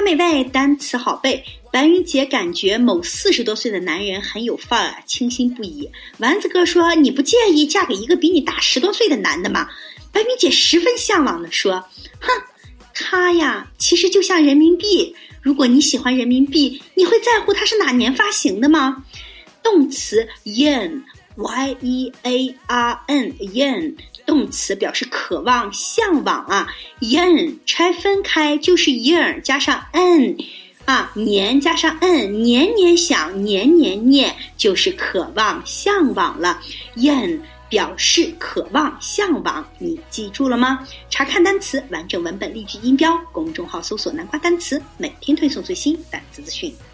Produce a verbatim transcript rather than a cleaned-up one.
美味，单词好背。白云姐感觉某四十多岁的男人很有范儿，倾心不已。丸子哥说：“你不介意嫁给一个比你大十多岁的男的吗？”白云姐十分向往地说：“哼，他呀，其实就像人民币。如果你喜欢人民币，你会在乎它是哪年发行的吗？”动词 yearn。Y E A R N yearn 动词表示渴望向往啊 yearn 拆分开就是 year 加上 n 啊年加上 n 年年想年年念就是渴望向往了 yearn 表示渴望向往，你记住了吗？查看单词完整文本例句音标，公众号搜索南瓜单词，每天推送最新单词资讯。